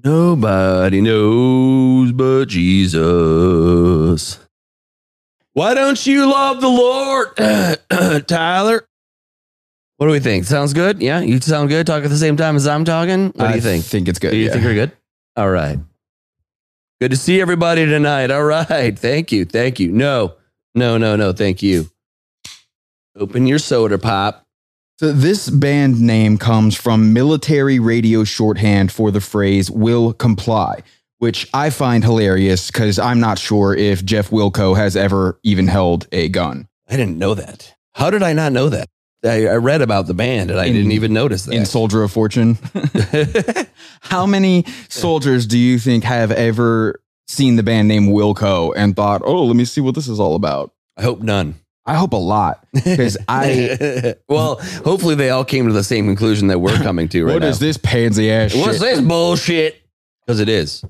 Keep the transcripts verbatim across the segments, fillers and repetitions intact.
Nobody knows but Jesus. Why don't you love the Lord, Tyler? What do we think? Sounds good? Yeah, you sound good. Talk at the same time as I'm talking. What do I you think? I think it's good. Do you yeah. think we're good? All right. Good to see everybody tonight. All right. Thank you. Thank you. No, no, no, no. Thank you. Open your soda pop. So this band name comes from military radio shorthand for the phrase "will comply," which I find hilarious because I'm not sure if Jeff Wilco has ever even held a gun. I didn't know that. How did I not know that? I, I read about the band and I In- didn't even notice that. In Soldier of Fortune. How many soldiers do you think have ever seen the band name Wilco and thought, oh, let me see what this is all about? I hope none. I hope a lot because I. Well, hopefully they all came to the same conclusion that we're coming to right What now. is this pansy ass What's shit? this bullshit? Because it is.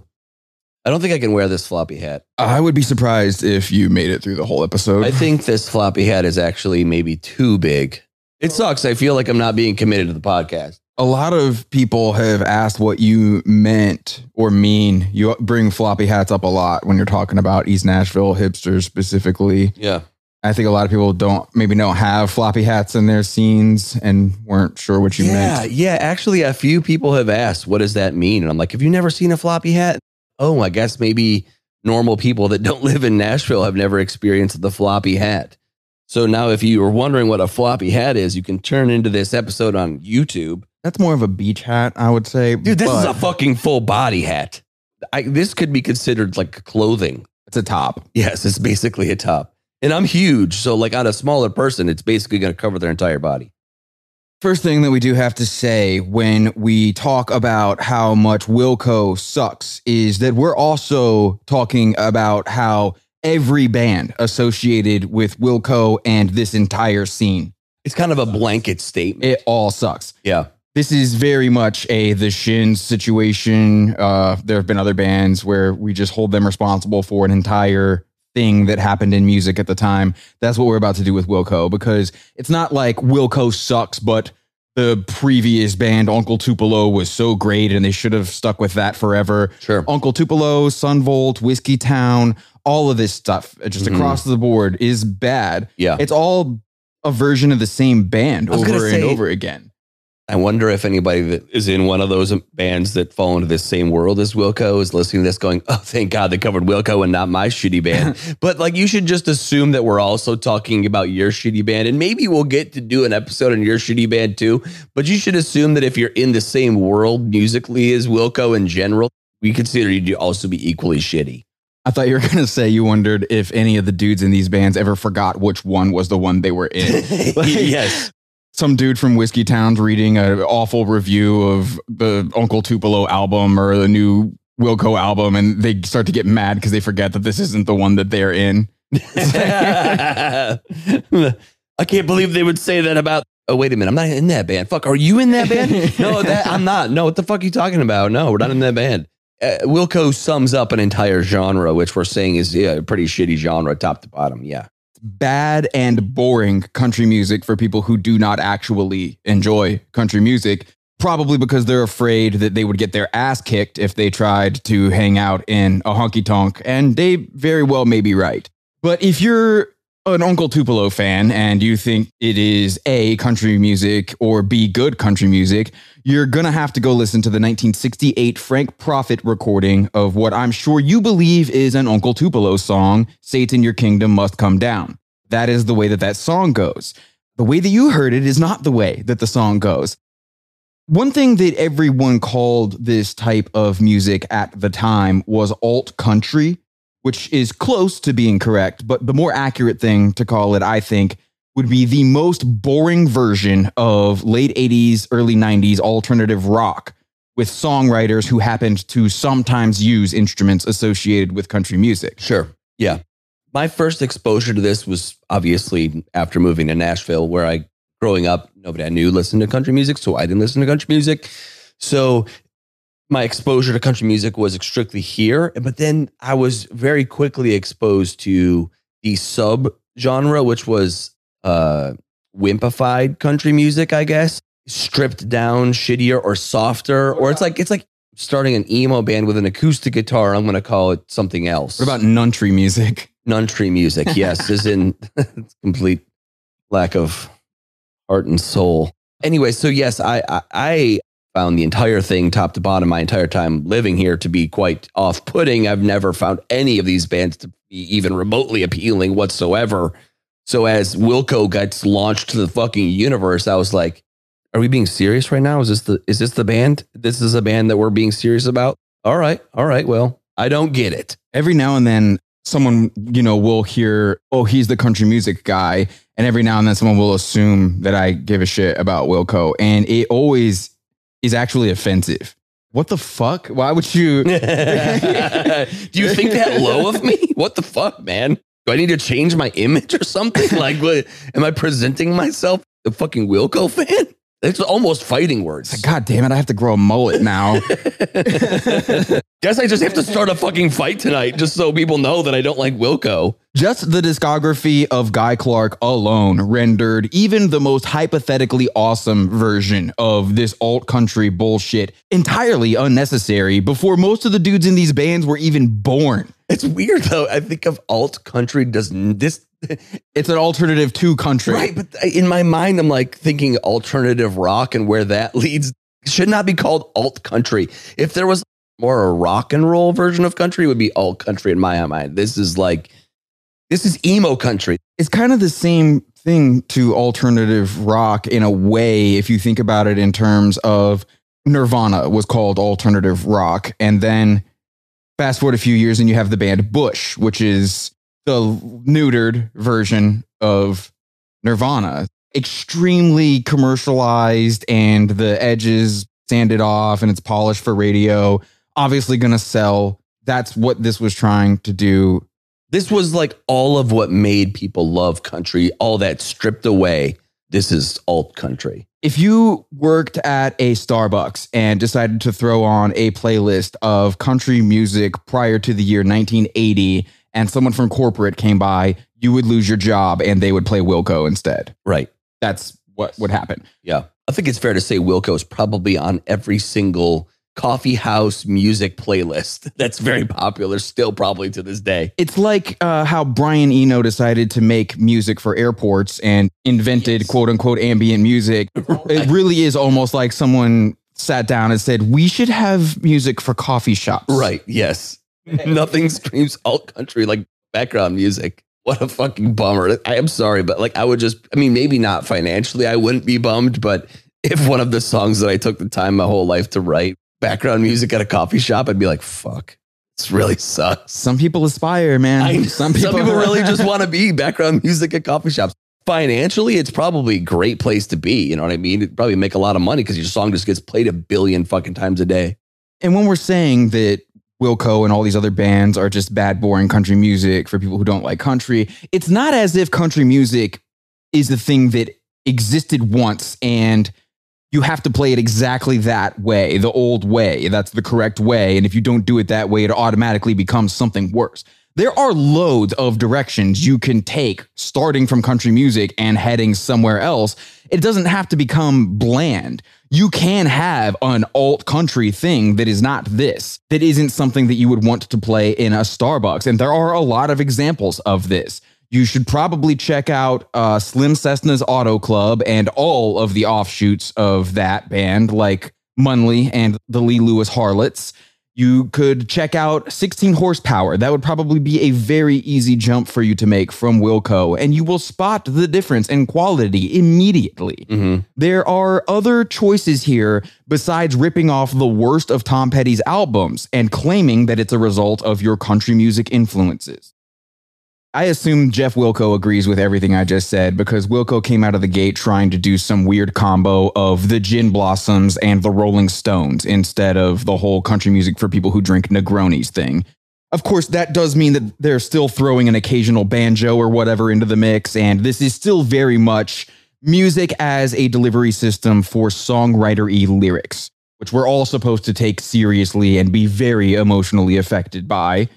I don't think I can wear this floppy hat. I would be surprised if you made it through the whole episode. I think this floppy hat is actually maybe too big. It sucks. I feel like I'm not being committed to the podcast. A lot of people have asked what you meant or mean. You bring floppy hats up a lot when you're talking about East Nashville hipsters specifically. Yeah. I think a lot of people don't maybe don't have floppy hats in their scenes and weren't sure what you yeah, meant. Yeah. Actually, a few people have asked, what does that mean? And I'm like, have you never seen a floppy hat? Oh, I guess maybe normal people that don't live in Nashville have never experienced the floppy hat. So now if you were wondering what a floppy hat is, you can turn into this episode on YouTube. That's more of a beach hat, I would say. Dude, this but is a fucking full body hat. I, this could be considered like clothing. It's a top. Yes, it's basically a top. And I'm huge. So like on a smaller person, it's basically going to cover their entire body. First thing that we do have to say when we talk about how much Wilco sucks is that we're also talking about how every band associated with Wilco and this entire scene, It's kind of a blanket statement. it all sucks. Yeah. This is very much a The Shins situation. Uh, there have been other bands where we just hold them responsible for an entire thing that happened in music at the time. That's what we're about to do with Wilco, because it's not like Wilco sucks, but the previous band, Uncle Tupelo, was so great and they should have stuck with that forever. Sure. Uncle Tupelo, Sunvolt, Whiskey Town, all of this stuff just Mhm. across the board is bad. Yeah. It's all a version of the same band I was gonna over say- and over again. I wonder if anybody that is in one of those bands that fall into this same world as Wilco is listening to this going, oh, thank God they covered Wilco and not my shitty band. But like, you should just assume that we're also talking about your shitty band. And maybe we'll get to do an episode on your shitty band too. But you should assume that if you're in the same world musically as Wilco in general, we consider you to also be equally shitty. I thought you were going to say you wondered if any of the dudes in these bands ever forgot which one was the one they were in. Like, Yes. some dude from Whiskey Town's reading an awful review of the Uncle Tupelo album or the new Wilco album, and they start to get mad because they forget that this isn't the one that they're in. I can't believe they would say that about. Oh, wait a minute. I'm not in that band. Fuck. Are you in that band? No, that I'm not. No, what the fuck are you talking about? No, we're not in that band. Uh, Wilco sums up an entire genre, which we're saying is yeah, a pretty shitty genre, top to bottom. Yeah. Bad and boring country music for people who do not actually enjoy country music, probably because they're afraid that they would get their ass kicked if they tried to hang out in a honky tonk, and they very well may be right. But if you're an Uncle Tupelo fan and you think it is A, country music, or B, good country music, you're going to have to go listen to the nineteen sixty-eight Frank Prophet recording of what I'm sure you believe is an Uncle Tupelo song, Satan, Your Kingdom Must Come Down. That is the way that that song goes. The way that you heard it is not the way that the song goes. One thing that everyone called this type of music at the time was alt country, which is close to being correct, but the more accurate thing to call it, I think, would be the most boring version of late eighties, early nineties alternative rock with songwriters who happened to sometimes use instruments associated with country music. Sure. Yeah. My first exposure to this was obviously after moving to Nashville, where I, growing up, nobody I knew listened to country music, so I didn't listen to country music. So my exposure to country music was strictly here. But then I was very quickly exposed to the sub genre, which was uh, wimpified country music, I guess, stripped down, shittier or softer, or it's like, it's like starting an emo band with an acoustic guitar. I'm going to call it something else. What about Nuntry music? Nuntry music, yes, is in complete lack of heart and soul. Anyway, so yes, I, I I found the entire thing, top to bottom, my entire time living here, to be quite off-putting. I've never found any of these bands to be even remotely appealing whatsoever. So as Wilco gets launched to the fucking universe, I was like, are we being serious right now? Is this the is this the band? This is a band that we're being serious about? All right, all right. Well, I don't get it. Every now and then, someone, you know, will hear, oh, he's the country music guy. And every now and then someone will assume that I give a shit about Wilco. And it always is actually offensive. What the fuck? Why would you? Do you think that low of me? What the fuck, man? Do I need to change my image or something? Like, what, am I presenting myself a fucking Wilco fan? It's almost fighting words. God damn it, I have to grow a mullet now. Guess I just have to start a fucking fight tonight just so people know that I don't like Wilco. Just the discography of Guy Clark alone rendered even the most hypothetically awesome version of this alt country bullshit entirely unnecessary before most of the dudes in these bands were even born. It's weird though. I think of alt country does this. It's an alternative to country. Right, but in my mind, I'm like thinking alternative rock and where that leads. It should not be called alt country. If there was more a rock and roll version of country, it would be alt country in my mind. This is like, this is emo country. It's kind of the same thing to alternative rock in a way, if you think about it in terms of Nirvana was called alternative rock. And then fast forward a few years and you have the band Bush, which is the neutered version of Nirvana. Extremely commercialized and the edges sanded off and it's polished for radio. Obviously going to sell. That's what this was trying to do. This was like all of what made people love country, all that stripped away. This is alt country. If you worked at a Starbucks and decided to throw on a playlist of country music prior to the year nineteen eighty, and someone from corporate came by, you would lose your job and they would play Wilco instead. Right. That's what would happen. Yeah. I think it's fair to say Wilco is probably on every single coffee house music playlist that's very popular still probably to this day. It's like uh, how Brian Eno decided to make music for airports and invented yes. quote unquote ambient music. Right. It really is almost like someone sat down and said, we should have music for coffee shops. Right. Yes. Nothing screams alt country like background music. What a fucking bummer. I am sorry, but like I would just, I mean, maybe not financially, I wouldn't be bummed, but if one of the songs that I took the time my whole life to write, background music at a coffee shop, I'd be like, fuck, this really sucks. Some people aspire, man. I, some, people, people some people really just want to be background music at coffee shops. Financially, it's probably a great place to be. You know what I mean? It'd probably make a lot of money because your song just gets played a billion fucking times a day. And when we're saying that Wilco and all these other bands are just bad, boring country music for people who don't like country, it's not as if country music is the thing that existed once and you have to play it exactly that way, the old way. That's the correct way. And if you don't do it that way, it automatically becomes something worse. There are loads of directions you can take starting from country music and heading somewhere else. It doesn't have to become bland. You can have an alt country thing that is not this, that isn't something that you would want to play in a Starbucks. And there are a lot of examples of this. You should probably check out uh, Slim Cessna's Auto Club and all of the offshoots of that band, like Munley and the Lee Lewis Harlots. You could check out sixteen horsepower. That would probably be a very easy jump for you to make from Wilco, and you will spot the difference in quality immediately. Mm-hmm. There are other choices here besides ripping off the worst of Tom Petty's albums and claiming that it's a result of your country music influences. I assume Jeff Wilco agrees with everything I just said because Wilco came out of the gate trying to do some weird combo of the Gin Blossoms and the Rolling Stones instead of the whole country music for people who drink Negronis thing. Of course, that does mean that they're still throwing an occasional banjo or whatever into the mix, and this is still very much music as a delivery system for songwriter-y lyrics, which we're all supposed to take seriously and be very emotionally affected by. Yeah.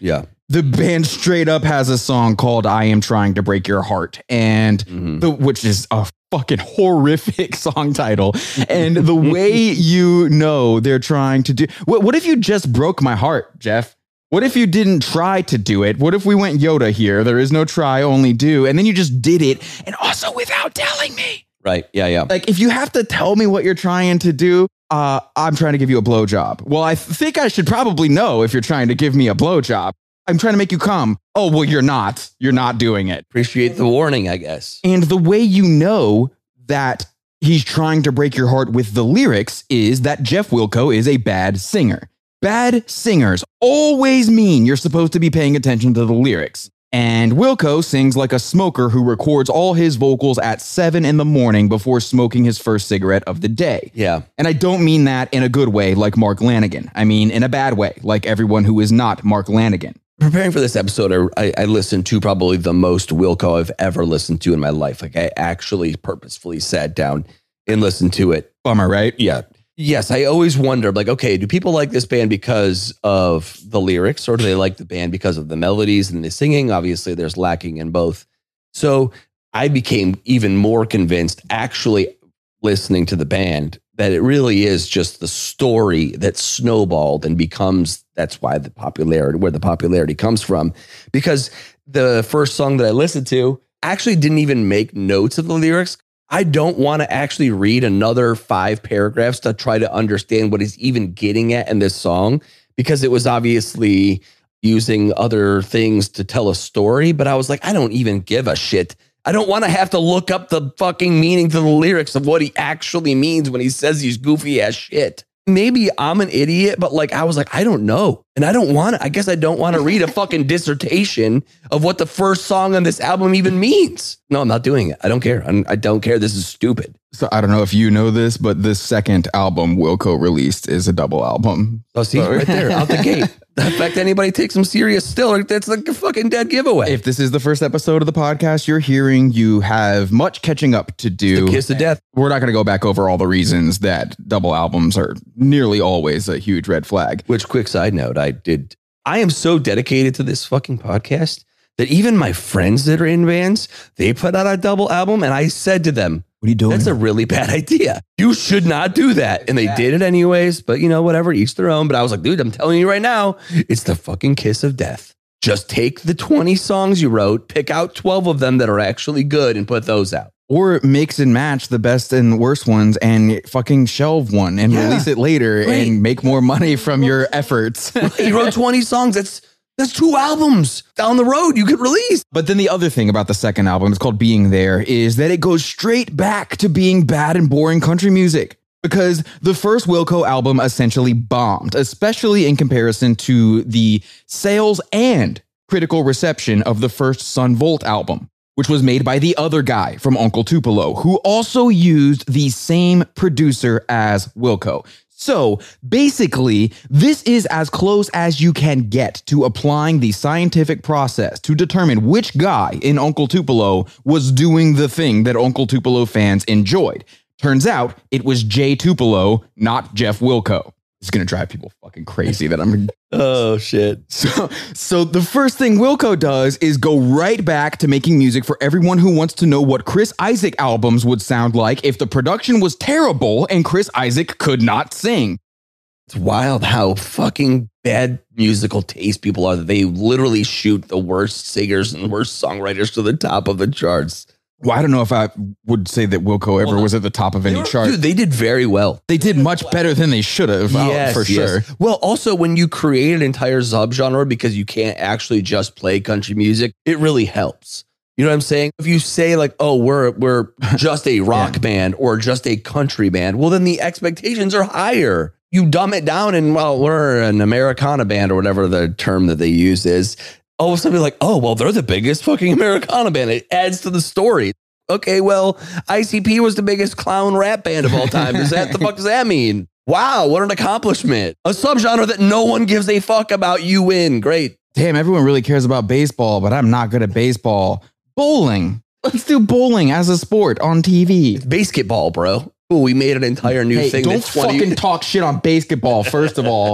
The band straight up has a song called I Am Trying to Break Your Heart, and mm-hmm. the, which is a fucking horrific song title. And the way you know they're trying to do, what, what if you just broke my heart, Jeff? What if you didn't try to do it? What if we went Yoda here? There is no try, only do. And then you just did it, and also without telling me. Right. Yeah, yeah. Like, if you have to tell me what you're trying to do, uh, I'm trying to give you a blowjob. Well, I th- think I should probably know if you're trying to give me a blowjob. I'm trying to make you come. Oh, well, you're not. You're not doing it. Appreciate the warning, I guess. And the way you know that he's trying to break your heart with the lyrics is that Jeff Wilco is a bad singer. Bad singers always mean you're supposed to be paying attention to the lyrics. And Wilco sings like a smoker who records all his vocals at seven in the morning before smoking his first cigarette of the day. Yeah. And I don't mean that in a good way like Mark Lanigan. I mean in a bad way like everyone who is not Mark Lanigan. Preparing for this episode, I, I listened to probably the most Wilco I've ever listened to in my life. Like, I actually purposefully sat down and listened to it. Bummer, right? Yeah. Yes, I always wonder, like, okay, do people like this band because of the lyrics, or do they like the band because of the melodies and the singing? Obviously, there's lacking in both. So I became even more convinced, actually listening to the band, that it really is just the story that snowballed and becomes, that's why the popularity, where the popularity comes from. Because the first song that I listened to actually didn't even make notes of the lyrics. I don't want to actually read another five paragraphs to try to understand what he's even getting at in this song, because it was obviously using other things to tell a story. But I was like, I don't even give a shit. I don't want to have to look up the fucking meaning to the lyrics of what he actually means when he says these goofy ass shit. Maybe I'm an idiot, but like, I was like, I don't know. And I don't want to, I guess I don't want to read a fucking dissertation of what the first song on this album even means. No, I'm not doing it. I don't care. I'm, I don't care. This is stupid. So I don't know if you know this, but this second album Wilco released is a double album. Oh, see, so. Right there, out the gate. The fact anybody takes him serious still, that's like a fucking dead giveaway. If this is the first episode of the podcast you're hearing, you have much catching up to do. The kiss of death. We're not going to go back over all the reasons that double albums are nearly always a huge red flag. Which, quick side note, I did. I am so dedicated to this fucking podcast that even my friends that are in bands, they put out a double album, and I said to them, what are you doing? That's a really bad idea. You should not do that. And they did it anyways, but you know, whatever, each their own. But I was like, dude, I'm telling you right now, it's the fucking kiss of death. Just take the twenty songs you wrote, pick out twelve of them that are actually good and put those out. Or mix and match the best and worst ones and fucking shelve one and yeah. release it later right. and make more money from your efforts. You wrote twenty songs. That's That's two albums down the road you could release. But then the other thing about the second album, it's called Being There, is that it goes straight back to being bad and boring country music. Because the first Wilco album essentially bombed, especially in comparison to the sales and critical reception of the first Son Volt album, which was made by the other guy from Uncle Tupelo, who also used the same producer as Wilco. So basically, this is as close as you can get to applying the scientific process to determine which guy in Uncle Tupelo was doing the thing that Uncle Tupelo fans enjoyed. Turns out it was Jay Tupelo, not Jeff Wilco. It's going to drive people fucking crazy that I'm... Oh, shit. So, so the first thing Wilco does is go right back to making music for everyone who wants to know what Chris Isaak albums would sound like if the production was terrible and Chris Isaak could not sing. It's wild how fucking bad musical taste people are. That they literally shoot the worst singers and worst songwriters to the top of the charts. Well, I don't know if I would say that Wilco ever well, was at the top of any were, chart. Dude, they did very well. They did much better than they should have, yes, for yes. sure. Well, also, when you create an entire subgenre because you can't actually just play country music, it really helps. You know what I'm saying? If you say like, oh, we're we're just a rock yeah. band or just a country band, well, then the expectations are higher. You dumb it down and, well, we're an Americana band or whatever the term that they use is. All of a sudden, be like, oh, well, they're the biggest fucking Americana band. It adds to the story. Okay, well, I C P was the biggest clown rap band of all time. Does that the fuck does that mean? Wow, what an accomplishment. A subgenre that no one gives a fuck about, you win. Great. Damn, everyone really cares about baseball, but I'm not good at baseball. Bowling. Let's do bowling as a sport on T V. It's basketball, bro. Ooh, we made an entire new hey, thing. Don't fucking talk shit on basketball, first of all.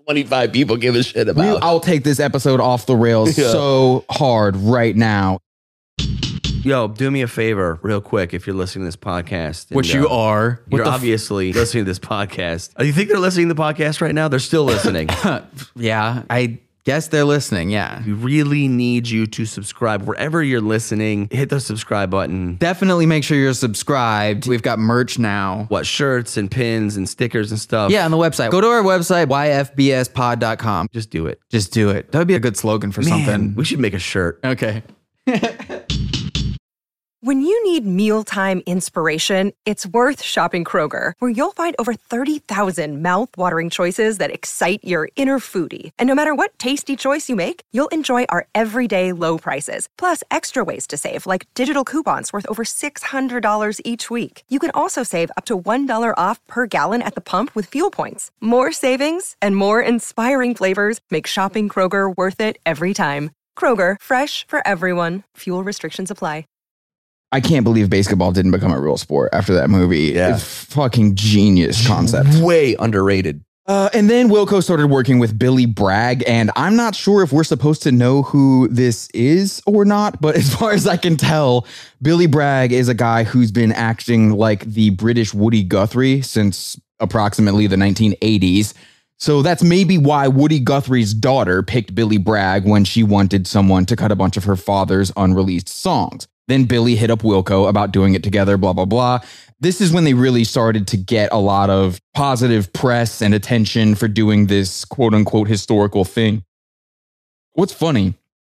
twenty-five people give a shit We, about. I'll take this episode off the rails Yeah. so hard right now. Yo, do me a favor real quick if you're listening to this podcast. and, Which you uh, are. What You're the f- obviously listening to this podcast. Do you think they're listening to the podcast right now? They're still listening. yeah, I guess they're listening. Yeah. We really need you to subscribe wherever you're listening. Hit the subscribe button. Definitely make sure you're subscribed. We've got merch now. What, shirts and pins and stickers and stuff? Yeah, on the website. Go to our website, y f b s pod dot com. Just do it. Just do it. That would be a good slogan for Man, something. we should make a shirt. Okay. When you need mealtime inspiration, it's worth shopping Kroger, where you'll find over thirty thousand mouth-watering choices that excite your inner foodie. And no matter what tasty choice you make, you'll enjoy our everyday low prices, plus extra ways to save, like digital coupons worth over six hundred dollars each week. You can also save up to one dollar off per gallon at the pump with fuel points. More savings and more inspiring flavors make shopping Kroger worth it every time. Kroger, fresh for everyone. Fuel restrictions apply. I can't believe basketball didn't become a real sport after that movie. Yeah. It's fucking genius concept. Way underrated. Uh, and then Wilco started working with Billy Bragg, and I'm not sure if we're supposed to know who this is or not, but as far as I can tell, Billy Bragg is a guy who's been acting like the British Woody Guthrie since approximately the nineteen eighties. So that's maybe why Woody Guthrie's daughter picked Billy Bragg when she wanted someone to cut a bunch of her father's unreleased songs. Then Billy hit up Wilco about doing it together, blah, blah, blah. This is when they really started to get a lot of positive press and attention for doing this quote unquote historical thing. What's funny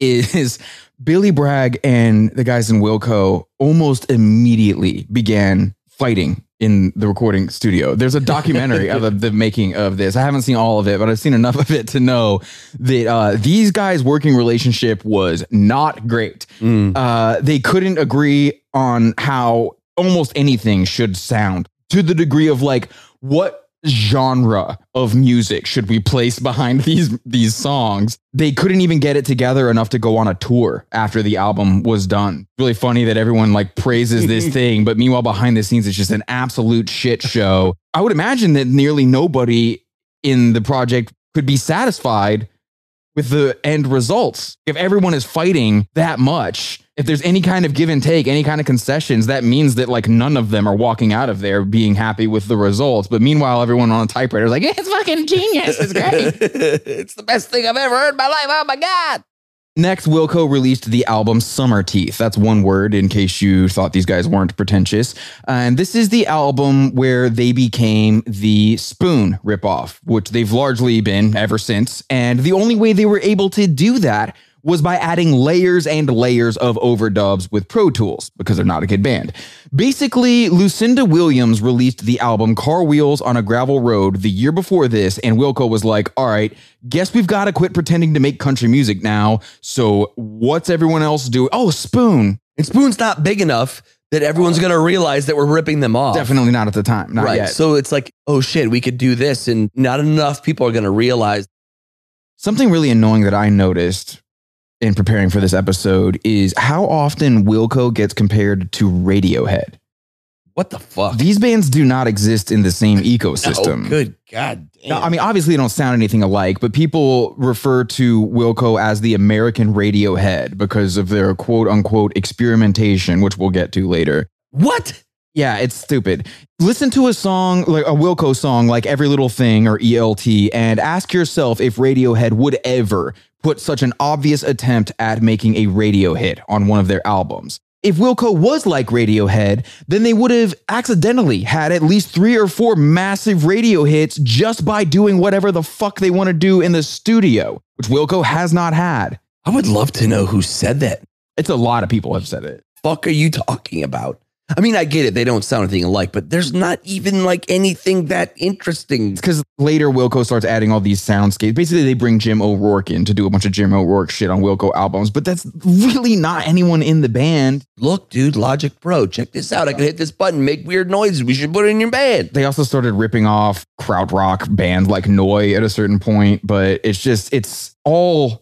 is Billy Bragg and the guys in Wilco almost immediately began fighting in the recording studio. There's a documentary of the, the making of this. I haven't seen all of it, but I've seen enough of it to know that uh, these guys' working relationship was not great. Mm. Uh, they couldn't agree on how almost anything should sound, to the degree of like, what genre of music should we place behind these these songs? They couldn't even get it together enough to go on a tour after the album was done. Really funny that everyone like praises this thing, but meanwhile behind the scenes it's just an absolute shit show. I would imagine that nearly nobody in the project could be satisfied with the end results. If everyone is fighting that much, if there's any kind of give and take, any kind of concessions, that means that like none of them are walking out of there being happy with the results. But meanwhile, everyone on a typewriter is like, it's fucking genius. It's great. It's the best thing I've ever heard in my life. Oh my God. Next, Wilco released the album Summer Teeth. That's one word in case you thought these guys weren't pretentious. And this is the album where they became the Spoon ripoff, which they've largely been ever since. And the only way they were able to do that was by adding layers and layers of overdubs with Pro Tools, because they're not a good band. Basically, Lucinda Williams released the album Car Wheels on a Gravel Road the year before this, and Wilco was like, all right, guess we've got to quit pretending to make country music now. So what's everyone else doing? Oh, Spoon. And Spoon's not big enough that everyone's going to realize that we're ripping them off. Definitely not at the time. Not right. yet. So it's like, oh shit, we could do this. And not enough people are going to realize. Something really annoying that I noticed in preparing for this episode is how often Wilco gets compared to Radiohead. What the fuck? These bands do not exist in the same ecosystem. Oh, good God damn. Now, I mean, obviously they don't sound anything alike, but people refer to Wilco as the American Radiohead because of their quote unquote experimentation, which we'll get to later. What? Yeah, it's stupid. Listen to a song, like a Wilco song, like Every Little Thing or E L T, and ask yourself if Radiohead would ever put such an obvious attempt at making a radio hit on one of their albums. If Wilco was like Radiohead, then they would have accidentally had at least three or four massive radio hits just by doing whatever the fuck they want to do in the studio, which Wilco has not had. I would love to know who said that. It's a lot of people have said it. Fuck are you talking about? I mean, I get it. They don't sound anything alike, but there's not even like anything that interesting. It's because later Wilco starts adding all these soundscapes. Basically, they bring Jim O'Rourke in to do a bunch of Jim O'Rourke shit on Wilco albums, but that's really not anyone in the band. Look, dude, Logic Pro, check this out. I can hit this button, make weird noises. We should put it in your band. They also started ripping off krautrock bands like Noi at a certain point, but it's just, it's all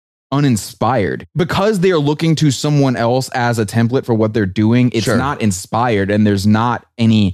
uninspired because they're looking to someone else as a template for what they're doing. It's Sure. not inspired, and there's not any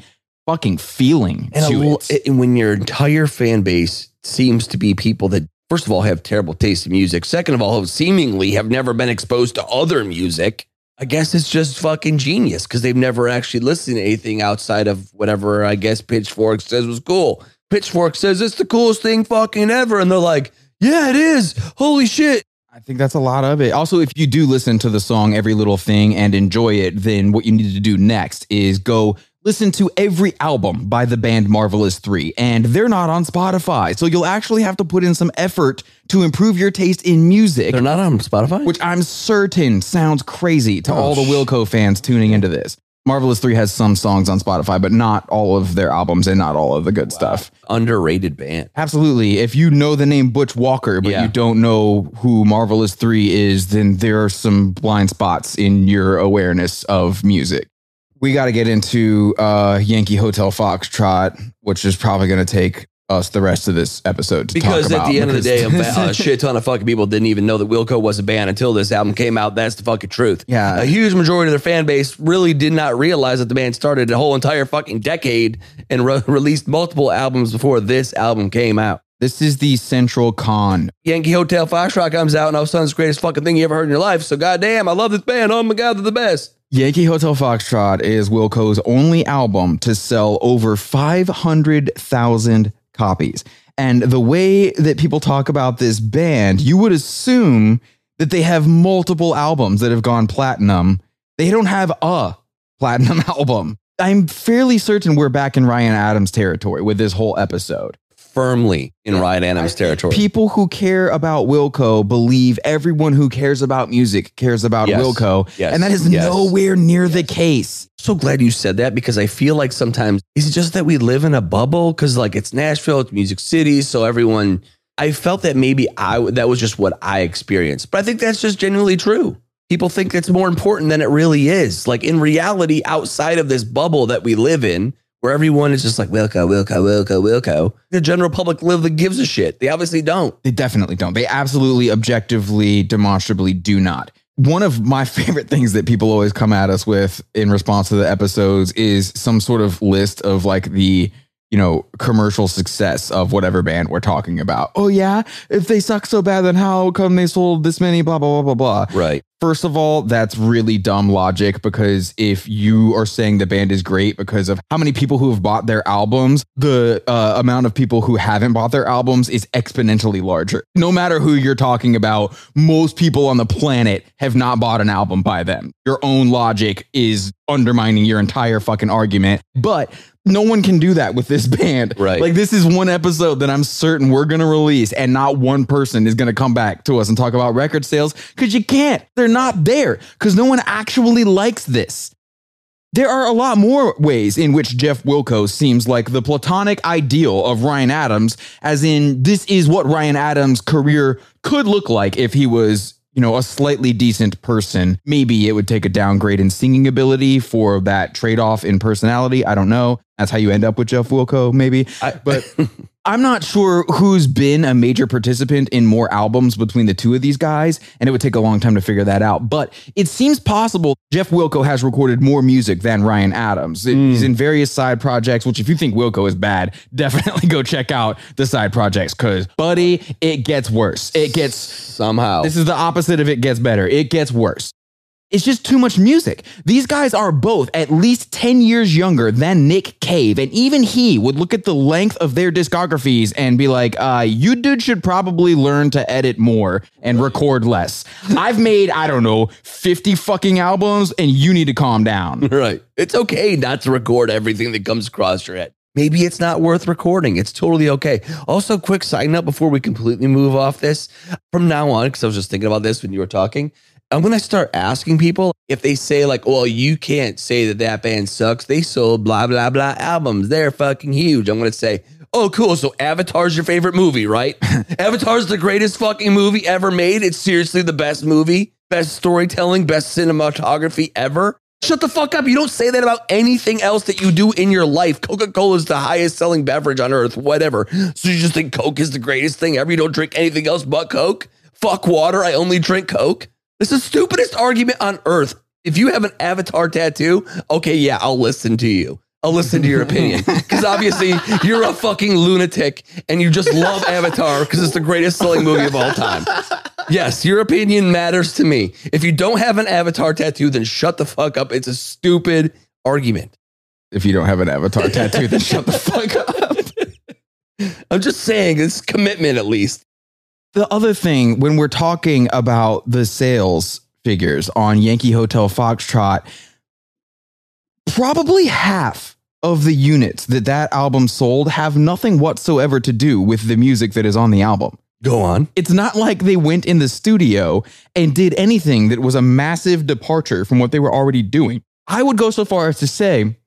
fucking feeling And, to a, it. and when your entire fan base seems to be people that, first of all, have terrible taste in music. Second of all, seemingly have never been exposed to other music. I guess it's just fucking genius because they've never actually listened to anything outside of whatever I guess Pitchfork says was cool. Pitchfork says it's the coolest thing fucking ever. And they're like, yeah, it is. Holy shit. I think that's a lot of it. Also, if you do listen to the song Every Little Thing and enjoy it, then what you need to do next is go listen to every album by the band Marvelous three, and they're not on Spotify. So you'll actually have to put in some effort to improve your taste in music. They're not on Spotify? Which I'm certain sounds crazy to Oh, all the sh- Wilco fans tuning into this. Marvelous three has some songs on Spotify, but not all of their albums and not all of the good stuff. Underrated band. Absolutely. If you know the name Butch Walker, but Yeah. you don't know who Marvelous three is, then there are some blind spots in your awareness of music. We got to get into uh, Yankee Hotel Foxtrot, which is probably going to take us the rest of this episode to Because talk at about. the end of the day, because- a, a shit ton of fucking people didn't even know that Wilco was a band until this album came out. That's the fucking truth. Yeah. A huge majority of their fan base really did not realize that the band started a whole entire fucking decade and re- released multiple albums before this album came out. This is the central con. Yankee Hotel Foxtrot comes out and all of a sudden it's the greatest fucking thing you ever heard in your life. So goddamn, I love this band. Oh my God, they're the best. Yankee Hotel Foxtrot is Wilco's only album to sell over five hundred thousand copies. And the way that people talk about this band, you would assume that they have multiple albums that have gone platinum. They don't have a platinum album. I'm fairly certain we're back in Ryan Adams territory with this whole episode. Firmly in Ryan Adams territory. People who care about Wilco believe everyone who cares about music cares about Yes. Wilco. Yes. And that is Yes. nowhere near the case. So glad you said that because I feel like sometimes is it just that we live in a bubble because like it's Nashville, it's Music City, so everyone. I felt that maybe I that was just what I experienced, but I think that's just genuinely true. People think it's more important than it really is. Like in reality, outside of this bubble that we live in, where everyone is just like Wilco, Wilco, Wilco, Wilco, the general public live gives a shit. They obviously don't. They definitely don't. They absolutely, objectively, demonstrably do not. One of my favorite things that people always come at us with in response to the episodes is some sort of list of like the, you know, commercial success of whatever band we're talking about. Oh yeah, if they suck so bad, then how come they sold this many, blah, blah, blah, blah, blah. Right. First of all, that's really dumb logic because if you are saying the band is great because of how many people who have bought their albums, the uh, amount of people who haven't bought their albums is exponentially larger. No matter who you're talking about, most people on the planet have not bought an album by them. Your own logic is undermining your entire fucking argument. But no one can do that with this band. Right. Like this is one episode that I'm certain we're going to release and not one person is going to come back to us and talk about record sales because you can't. They're not there because no one actually likes this. There are a lot more ways in which Jeff Wilco seems like the platonic ideal of Ryan Adams, as in this is what Ryan Adams' career could look like if he was, you know, a slightly decent person. Maybe it would take a downgrade in singing ability for that trade-off in personality. I don't know. That's how you end up with Jeff Wilco, maybe. I, But I'm not sure who's been a major participant in more albums between the two of these guys, and it would take a long time to figure that out. But it seems possible Jeff Wilco has recorded more music than Ryan Adams. Mm. He's in various side projects, which if you think Wilco is bad, definitely go check out the side projects because, buddy, it gets worse. It gets... somehow. This is the opposite of it gets better. It gets worse. It's just too much music. These guys are both at least ten years younger than Nick Cave. And even he would look at the length of their discographies and be like, uh, you dude should probably learn to edit more and record less. I've made, I don't know, fifty fucking albums and you need to calm down. Right. It's okay not to record everything that comes across your head. Maybe it's not worth recording. It's totally okay. Also, quick side note before we completely move off this. From now on, because I was just thinking about this when you were talking, I'm going to start asking people if they say like, well, you can't say that that band sucks. They sold blah, blah, blah albums. They're fucking huge. I'm going to say, oh, cool. So Avatar's your favorite movie, right? Avatar's the greatest fucking movie ever made. It's seriously the best movie, best storytelling, best cinematography ever. Shut the fuck up. You don't say that about anything else that you do in your life. Coca-Cola is the highest selling beverage on earth, whatever. So you just think Coke is the greatest thing ever? You don't drink anything else but Coke? Fuck water. I only drink Coke. It's the stupidest argument on earth. If you have an Avatar tattoo, okay, yeah, I'll listen to you. I'll listen to your opinion. Because obviously you're a fucking lunatic and you just love Avatar because it's the greatest selling movie of all time. Yes, your opinion matters to me. If you don't have an Avatar tattoo, then shut the fuck up. It's a stupid argument. If you don't have an Avatar tattoo, then shut the fuck up. I'm just saying, it's commitment at least. The other thing, when we're talking about the sales figures on Yankee Hotel Foxtrot, probably half of the units that that album sold have nothing whatsoever to do with the music that is on the album. Go on. It's not like they went in the studio and did anything that was a massive departure from what they were already doing. I would go so far as to say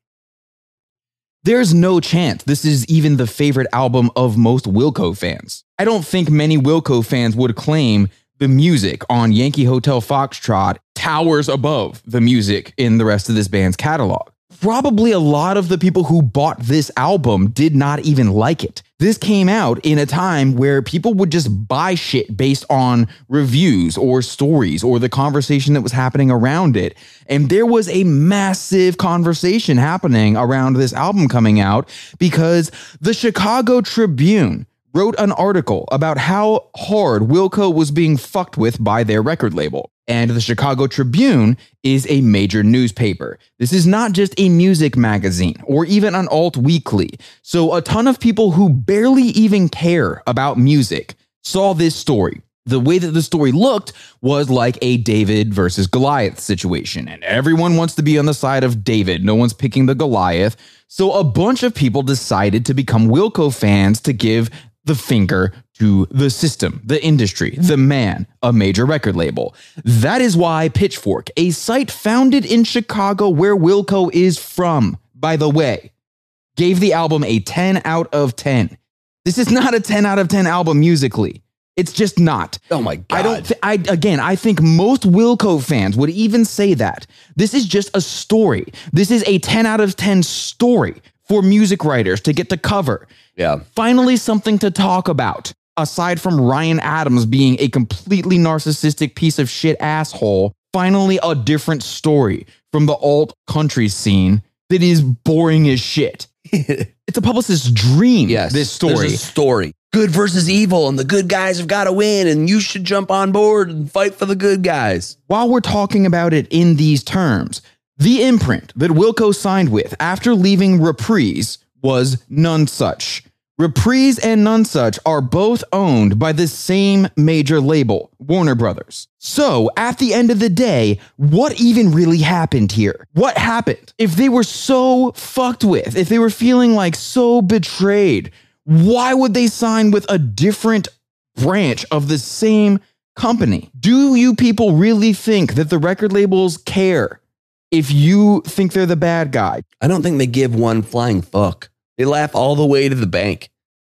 there's no chance this is even the favorite album of most Wilco fans. I don't think many Wilco fans would claim the music on Yankee Hotel Foxtrot towers above the music in the rest of this band's catalog. Probably a lot of the people who bought this album did not even like it. This came out in a time where people would just buy shit based on reviews or stories or the conversation that was happening around it. And there was a massive conversation happening around this album coming out because the Chicago Tribune wrote an article about how hard Wilco was being fucked with by their record label. And the Chicago Tribune is a major newspaper. This is not just a music magazine or even an alt weekly. So a ton of people who barely even care about music saw this story. The way that the story looked was like a David versus Goliath situation. And everyone wants to be on the side of David. No one's picking the Goliath. So a bunch of people decided to become Wilco fans to give the finger to the system, the industry, the man, a major record label. That is why Pitchfork, a site founded in Chicago where Wilco is from, by the way, gave the album a ten out of ten. This is not a ten out of ten album musically. It's just not. Oh my God. I don't, th- I, again, I think most Wilco fans would even say that. This is just a story. This is a ten out of ten story for music writers to get to cover. Yeah. Finally, something to talk about. Aside from Ryan Adams being a completely narcissistic piece of shit asshole, finally a different story from the alt country scene that is boring as shit. It's a publicist's dream, Yes. this story. There's a story. Good versus evil, and the good guys have got to win, and you should jump on board and fight for the good guys. While we're talking about it in these terms, the imprint that Wilco signed with after leaving Reprise was None Such. Reprise and None Such are both owned by the same major label, Warner Brothers. So, at the end of the day, what even really happened here? What happened? If they were so fucked with, if they were feeling like so betrayed, why would they sign with a different branch of the same company? Do you people really think that the record labels care if you think they're the bad guy? I don't think they give one flying fuck. They laugh all the way to the bank.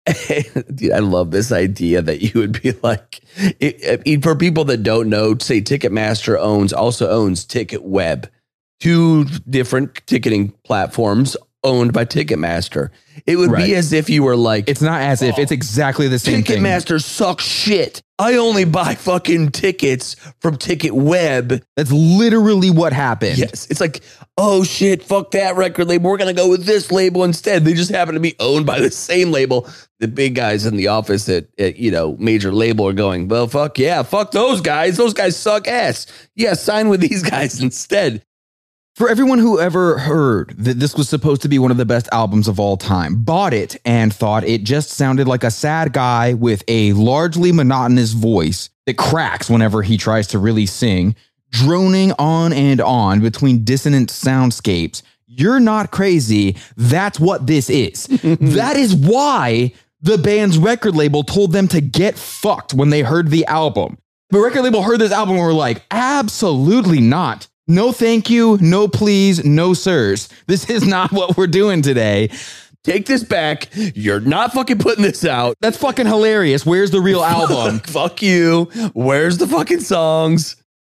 Dude, I love this idea that you would be like, it, it, for people that don't know, say Ticketmaster owns, also owns TicketWeb, two different ticketing platforms owned by Ticketmaster. It would Right. be as if you were like, It's not as if, it's exactly the same thing. Ticketmaster sucks shit. I only buy fucking tickets from TicketWeb. That's literally what happened. Yes. It's like, oh shit, fuck that record label. We're going to go with this label instead. They just happen to be owned by the same label. The big guys in the office at, at you know, major label are going, well, fuck yeah, fuck those guys. Those guys suck ass. Yeah, sign with these guys instead. For everyone who ever heard that this was supposed to be one of the best albums of all time, bought it and thought it just sounded like a sad guy with a largely monotonous voice that cracks whenever he tries to really sing, droning on and on between dissonant soundscapes, you're not crazy. That's what this is. That is why the band's record label told them to get fucked when they heard the album. The record label heard this album and were like, absolutely not. No, thank you. No, please. No, sirs. This is not what we're doing today. Take this back. You're not fucking putting this out. That's fucking hilarious. Where's the real album? Fuck you. Where's the fucking songs?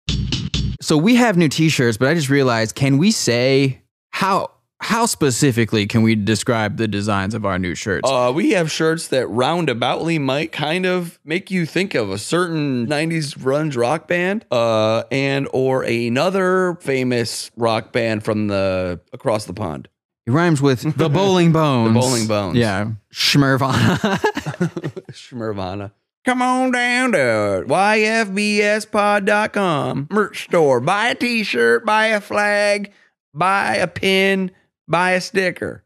So we have new t-shirts, but I just realized, can we say how how specifically can we describe the designs of our new shirts? Uh, we have shirts that roundaboutly might kind of make you think of a certain nineties grunge rock band, uh, and or another famous rock band from the across the pond. It rhymes with the Bowling Bones. The Bowling Bones. Yeah. Schmervana. Schmervana. Come on down to Y F B S pod dot com merch store. Buy a t-shirt, buy a flag, buy a pin, buy a sticker.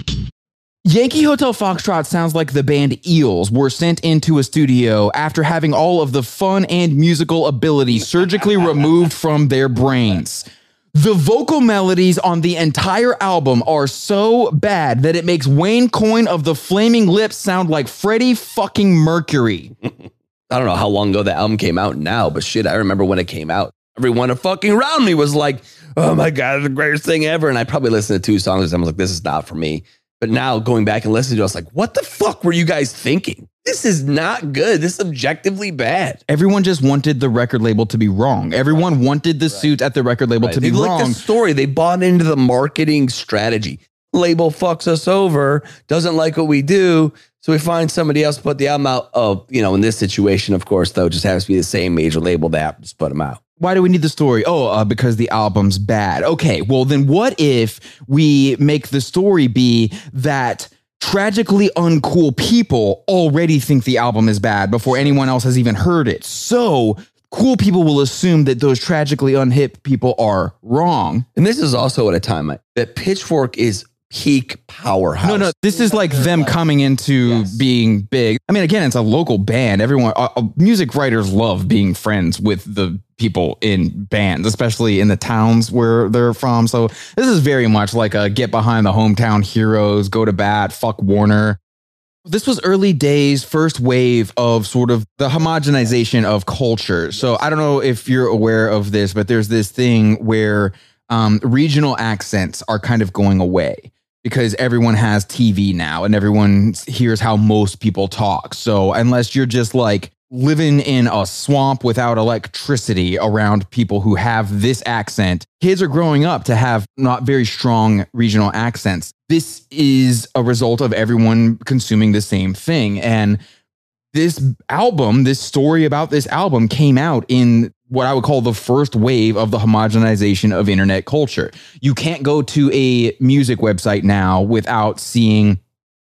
Yankee Hotel Foxtrot sounds like the band Eels were sent into a studio after having all of the fun and musical ability surgically removed from their brains. The vocal melodies on the entire album are so bad that it makes Wayne Coyne of the Flaming Lips sound like Freddie fucking Mercury. I don't know how long ago the album came out now, but shit, I remember when it came out. Everyone fucking around me was like, oh my God, it's the greatest thing ever. And I probably listened to two songs and I was like, this is not for me. But now going back and listening to it, I was like, what the fuck were you guys thinking? This is not good. This is objectively bad. Everyone just wanted the record label to be wrong. Everyone right. wanted the right. suit at the record label right. to they be wrong. They liked the story. They bought into the marketing strategy. Label fucks us over, doesn't like what we do, so we find somebody else to put the album out. Oh, you know, in this situation, of course, though, just has to be the same major label that just put them out. Why do we need the story? Oh, uh, because the album's bad. Okay, well then what if we make the story be that tragically uncool people already think the album is bad before anyone else has even heard it? So cool people will assume that those tragically unhip people are wrong. And this is also at a time that Pitchfork is peak powerhouse. No, no, this is like them coming into yes. being big. I mean, again, it's a local band. Everyone, uh, music writers love being friends with the people in bands, especially in the towns where they're from. So this is very much like a get behind the hometown heroes, go to bat, fuck Warner. This was early days, first wave of sort of the homogenization of culture. So I don't know if you're aware of this, but there's this thing where um, regional accents are kind of going away, because everyone has T V now and everyone hears how most people talk. So unless you're just like living in a swamp without electricity around people who have this accent, kids are growing up to have not very strong regional accents. This is a result of everyone consuming the same thing. And this album, this story about this album came out in what I would call the first wave of the homogenization of internet culture. You can't go to a music website now without seeing,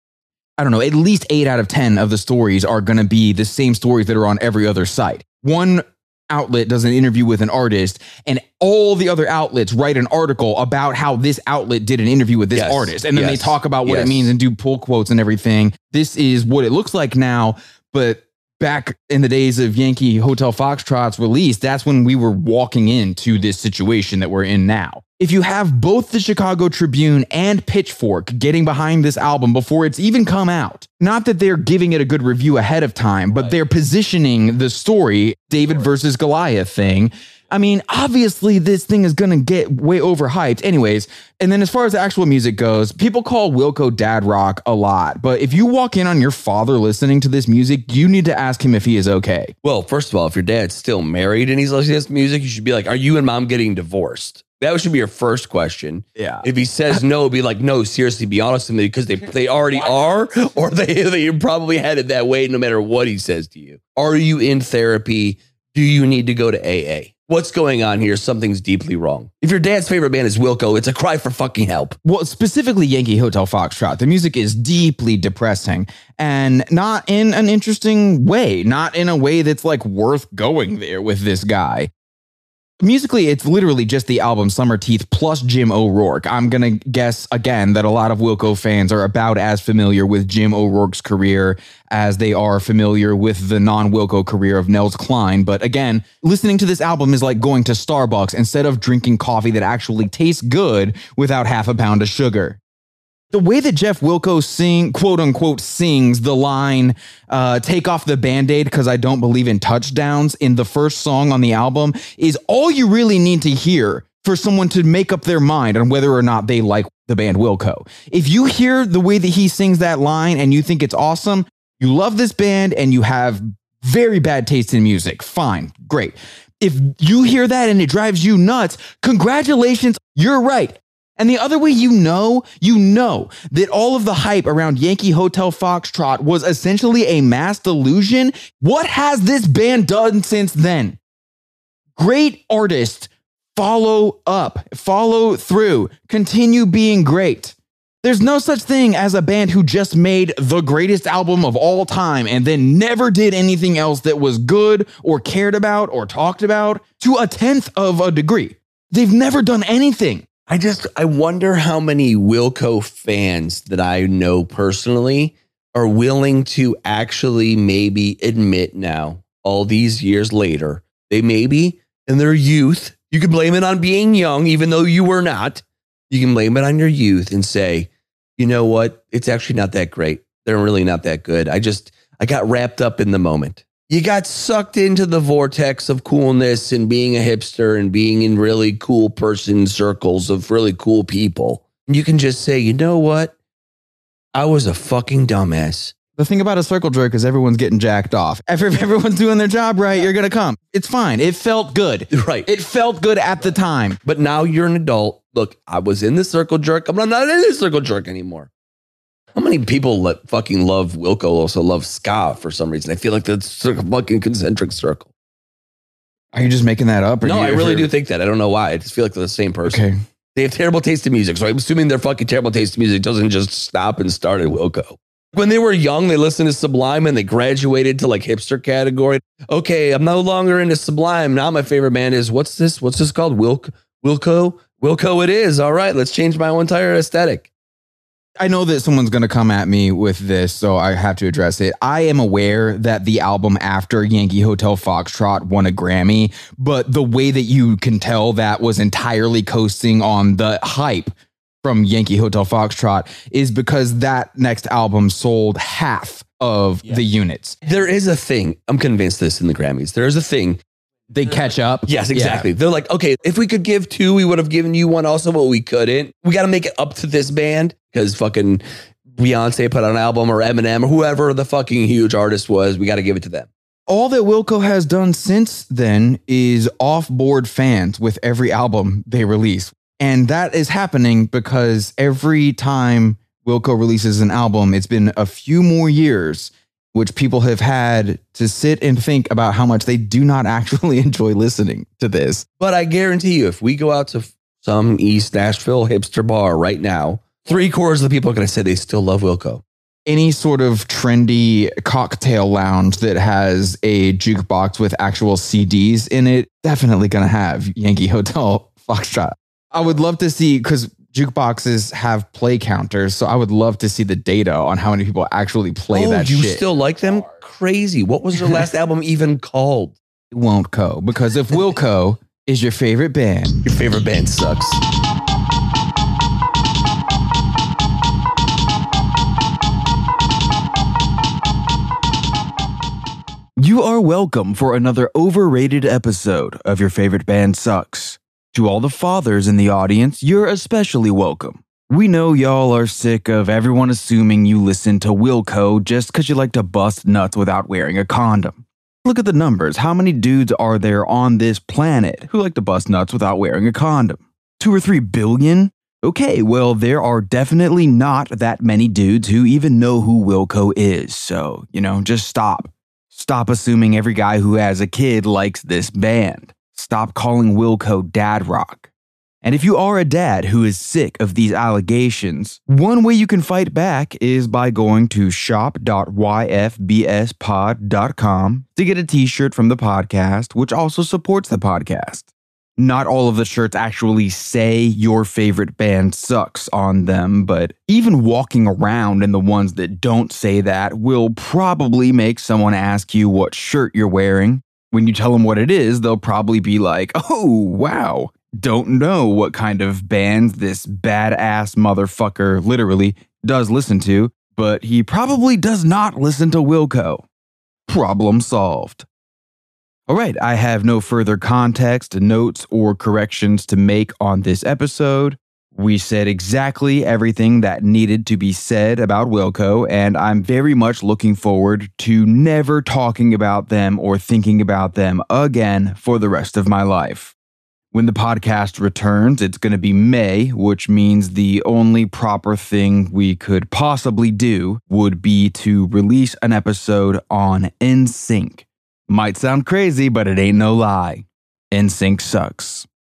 I don't know, at least eight out of ten of the stories are going to be the same stories that are on every other site. One outlet does an interview with an artist and all the other outlets write an article about how this outlet did an interview with this yes. artist. And then yes. they talk about what yes. it means and do pull quotes and everything. This is what it looks like now, but back in the days of Yankee Hotel Foxtrot's release, that's when we were walking into this situation that we're in now. If you have both the Chicago Tribune and Pitchfork getting behind this album before it's even come out, not that they're giving it a good review ahead of time, but right. they're positioning the story, David versus Goliath thing. I mean, obviously this thing is going to get way overhyped anyways. And then as far as the actual music goes, people call Wilco dad rock a lot. But if you walk in on your father listening to this music, you need to ask him if he is okay. Well, first of all, if your dad's still married and he's listening to this music, you should be like, are you and mom getting divorced? That should be your first question. Yeah. If he says no, be like, no, seriously, be honest with me, because they, they already are, or they, they probably headed that way no matter what he says to you. Are you in therapy? Do you need to go to A A? What's going on here? Something's deeply wrong. If your dad's favorite band is Wilco, it's a cry for fucking help. Well, specifically Yankee Hotel Foxtrot, the music is deeply depressing and not in an interesting way, not in a way that's like worth going there with this guy. Musically, it's literally just the album Summer Teeth plus Jim O'Rourke. I'm going to guess again that a lot of Wilco fans are about as familiar with Jim O'Rourke's career as they are familiar with the non-Wilco career of Nels Cline. But again, listening to this album is like going to Starbucks instead of drinking coffee that actually tastes good without half a pound of sugar. The way that Jeff Wilco sing, quote unquote, sings the line, uh, take off the Band-Aid because I don't believe in touchdowns in the first song on the album is all you really need to hear for someone to make up their mind on whether or not they like the band Wilco. If you hear the way that he sings that line and you think it's awesome, you love this band and you have very bad taste in music, fine, great. If you hear that and it drives you nuts, congratulations, you're right. And the other way you know, you know that all of the hype around Yankee Hotel Foxtrot was essentially a mass delusion. What has this band done since then? Great artists follow up, follow through, continue being great. There's no such thing as a band who just made the greatest album of all time and then never did anything else that was good or cared about or talked about to a tenth of a degree. They've never done anything. I just, I wonder how many Wilco fans that I know personally are willing to actually maybe admit now, all these years later, they maybe in their youth, you can blame it on being young, even though you were not. You can blame it on your youth and say, you know what? It's actually not that great. They're really not that good. I just, I got wrapped up in the moment. You got sucked into the vortex of coolness and being a hipster and being in really cool person circles of really cool people. And you can just say, you know what? I was a fucking dumbass. The thing about a circle jerk is everyone's getting jacked off. If everyone's doing their job right, you're going to come. It's fine. It felt good. Right. It felt good at the time. But now you're an adult. Look, I was in the circle jerk. I'm not in the circle jerk anymore. How many people let fucking love Wilco also love ska for some reason? I feel like that's a fucking concentric circle. Are you just making that up? Or No, you, I really do think that. I don't know why. I just feel like they're the same person. Okay. They have terrible taste in music. So I'm assuming their fucking terrible taste in music doesn't just stop and start at Wilco. When they were young, they listened to Sublime and they graduated to like hipster category. Okay, I'm no longer into Sublime. Now my favorite band is, what's this? What's this called? Wilco? Wilco? Wilco it is. All right, let's change my entire aesthetic. I know that someone's going to come at me with this, so I have to address it. I am aware that the album after Yankee Hotel Foxtrot won a Grammy, but the way that you can tell that was entirely coasting on the hype from Yankee Hotel Foxtrot is because that next album sold half of yeah. the units. There is a thing. I'm convinced this in the Grammys. There is a thing. They catch up. Yes, exactly. Yeah. They're like, okay, if we could give two, we would have given you one also, but we couldn't. We got to make it up to this band because fucking Beyonce put out an album or Eminem or whoever the fucking huge artist was. We got to give it to them. All that Wilco has done since then is off-board fans with every album they release. And that is happening because every time Wilco releases an album, it's been a few more years which people have had to sit and think about how much they do not actually enjoy listening to this. But I guarantee you, if we go out to some East Nashville hipster bar right now, three quarters of the people are going to say they still love Wilco. Any sort of trendy cocktail lounge that has a jukebox with actual C Ds in it, definitely going to have Yankee Hotel Foxtrot. I would love to see, because jukeboxes have play counters, so I would love to see the data on how many people actually play oh, that you shit. You still like them? Crazy. What was their last album even called? It won't go, because if Wilco is your favorite band, your favorite band sucks. You are welcome for another overrated episode of Your Favorite Band Sucks. To all the fathers in the audience, you're especially welcome. We know y'all are sick of everyone assuming you listen to Wilco just because you like to bust nuts without wearing a condom. Look at the numbers. How many dudes are there on this planet who like to bust nuts without wearing a condom? Two or three billion? Okay, well, there are definitely not that many dudes who even know who Wilco is. So, you know, just stop. Stop assuming every guy who has a kid likes this band. Stop calling Wilco dad rock. And if you are a dad who is sick of these allegations, one way you can fight back is by going to shop dot y f b s pod dot com to get a t-shirt from the podcast, which also supports the podcast. Not all of the shirts actually say your favorite band sucks on them, but even walking around in the ones that don't say that will probably make someone ask you what shirt you're wearing. When you tell them what it is, they'll probably be like, oh, wow, don't know what kind of band this badass motherfucker literally does listen to, but he probably does not listen to Wilco. Problem solved. All right, I have no further context, notes, or corrections to make on this episode. We said exactly everything that needed to be said about Wilco, and I'm very much looking forward to never talking about them or thinking about them again for the rest of my life. When the podcast returns, it's going to be May, which means the only proper thing we could possibly do would be to release an episode on N Sync. Might sound crazy, but it ain't no lie. N Sync sucks.